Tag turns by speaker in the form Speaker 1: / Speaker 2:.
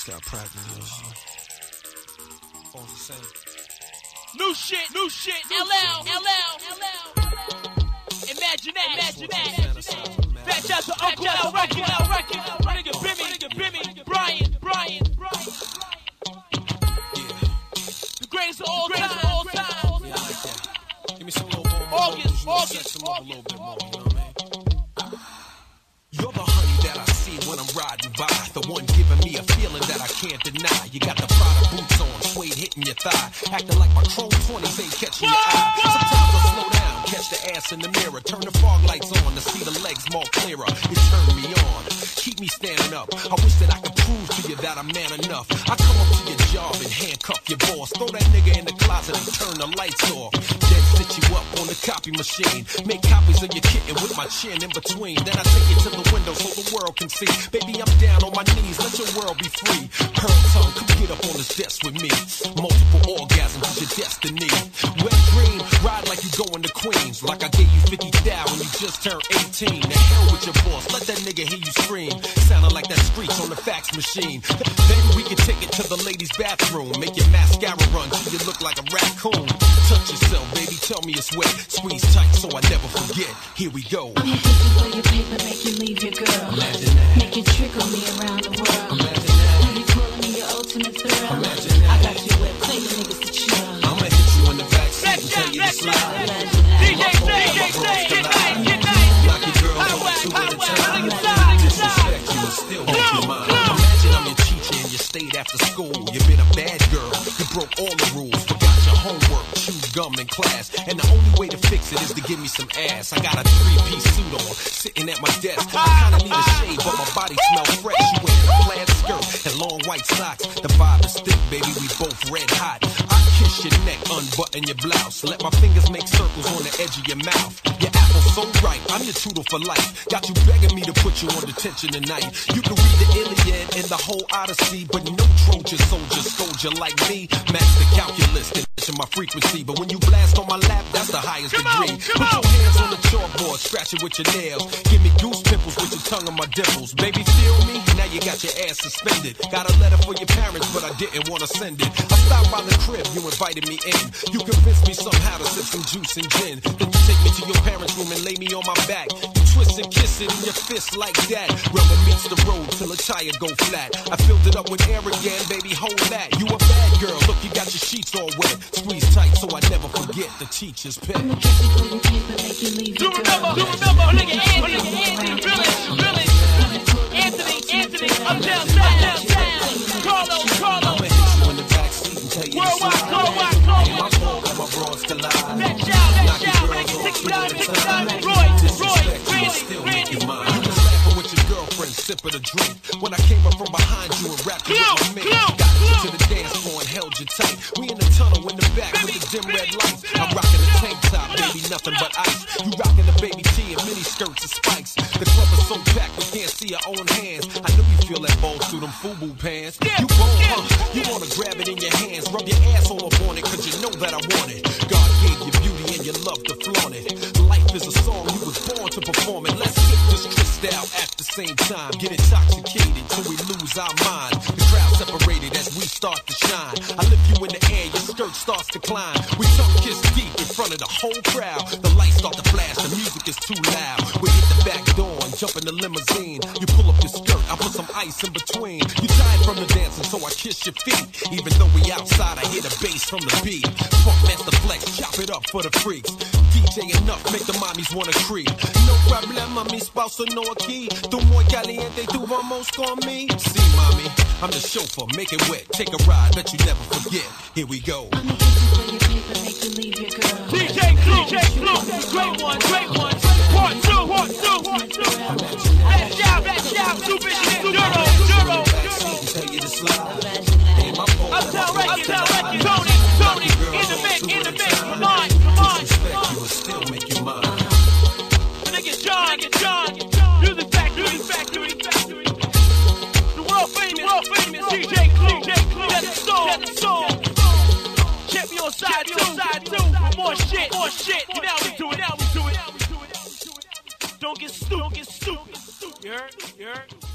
Speaker 1: Stop practicing. All the same.
Speaker 2: New shit, LL. Imagine that. Fetch out to Uncle L Record. Nigga Bimmy, Brian. The greatest of all time.
Speaker 1: Yeah, I like that. Give me some little more.
Speaker 2: August.
Speaker 1: Set some up a little bit more, you know what I mean? You're the honey that I see when I'm riding by. The one giving me a feeling that I can't deny. You got the Prada boots on, suede hitting your thigh. Acting like my chrome 20s ain't catching your eye. Sometimes I slow down, catch the ass in the mirror. Turn the fog lights on to see the legs more clearer. You turn me on, keep me standing up. I wish that I could prove to you that I'm man enough. I come up to your job and handcuff your boss. Throw that nigga in the closet and turn the lights off. Then sit you up on the copy machine. Make copies of your kitten with my chin in between. Then I take it to the window so the world can see. Baby, I'm down on my knees, let your world be free. Pearl tongue, come get up on this desk with me. Multiple orgasms is your destiny. Wet dream, ride like you going to Queens. Like I gave you 50,000 when you just turned 18. The hell with your boss, let that nigga hear you scream. Sounding like that screech on the fax machine. Then we can take it to the ladies' bathroom. Make your mascara run till you look like a raccoon. Touch yourself, baby, tell me it's wet. Squeeze tight so I never forget. Here we go.
Speaker 3: I'm looking for your paper, make you leave your girl.
Speaker 1: Imagine that.
Speaker 3: Make you trickle me around the world.
Speaker 1: Imagine that.
Speaker 3: You be calling me your ultimate thrill.
Speaker 1: Imagine that.
Speaker 3: I got you wet, tell you niggas to chill.
Speaker 1: I'ma hit you in the backseat and tell you to slide.
Speaker 2: DJ say, get nice.
Speaker 1: Knock your girl on two at a time. Disrespect you and still make you mine. Imagine I'm your teacher and you stayed after school. You've been a bad girl. You broke all the rules. Forgot your homework. Chewed gum in class. And the only way to fix it is to give me some ass. I got a 3-piece suit on, sitting at my desk. I kinda need a shave, but my body smells fresh. You wearing a plaid skirt and long white socks. The vibe is thick, baby. We both red hot. I kiss your neck, unbutton your blouse. Let my fingers make circles on the edge of your mouth. Your apple's so ripe, I'm your tutor for life. Got you begging me to put you on detention tonight. You can read the Iliad and the whole Odyssey, but no Trojan soldier soldier like me. Match the calculus and measure my frequency. But when you blast on my lap, that's the highest degree. Put your hands on the chalkboard, scratch it with your nails. Give me goose pimples with your tongue on my dimples. Baby, feel me? Now you got your ass suspended. Got a letter for your parents, but I didn't want to send it. I stopped by the crib, you invited me in. You convinced me somehow to sip some juice and gin. Then you take me to your parents' room and lay me on my back. You twist and kiss it in your fist like that. Rubber meets the road till a tire go flat. I filled it up with air again, baby, hold that. You a bad girl, look, you got your sheets all wet. Squeeze tight so I never forget the teacher's pet.
Speaker 3: I'ma get you for your paper, make you leave your girl.
Speaker 2: Do remember, nigga Andy, Village. Anthony, uptown, Carlo.
Speaker 1: I'ma hit you in the backseat and tell you to slide.
Speaker 2: Worldwide.
Speaker 1: My fault that my bras collide.
Speaker 2: Back out,
Speaker 1: Knock your girls off two at a time. Disrespect you and still make you mine. You was laughing with your girlfriend, sipping a drink. When I came up from behind you and wrapped you with my mink. Got you to the dance floor and held you tight. We in the tunnel in the back with the dim red lights. I'm rocking the tank top, baby, nothing but ice. You rocking the baby tee and mini skirts and spikes. The club is so packed we can't see our own hands. I know you feel that balls through them FUBU pants. You won't, you wanna grab it in your hands, rub your ass all up on it, cause you know that I want it. God gave you beauty and you love to flaunt it. Life is a song, you was born to perform it. Let's sip this crystal at the same time. Get intoxicated till we lose our mind. The crowd separated as we start to shine. I lift you in the air, your skirt starts to climb. We tongue kiss deep in front of the whole crowd. The lights start to flash, the music is too loud. We hit the back door and jump in the limousine. You pull up your skirt, I put some ice in between. You tired from the dancing, so I kiss your feet. Even though we outside, I hear the bass from the beat. Funk Master Flex, chop it up for the freaks. DJ enough, make the mommies wanna creep. No problema, mi spouse no aquí. Tu muy caliente, tu vamos con me. See, mommy, I'm the chauffeur, make it wet. Take a ride, bet you never forget. Here we go.
Speaker 3: I'ma get you for your paper, make you leave your girl.
Speaker 2: DJ Clue, great one. Part two. Back out, super shit, Duro.
Speaker 1: Tell you to slide.
Speaker 2: Uptown Records, Tony, in the mix, come on.
Speaker 1: Disrespect you and still make you mine.
Speaker 2: The nigga John, Music Factory. The world famous DJ Clue, that's the song. Check me on side two, for more shit. Now we do it. Don't get stupid. You heard?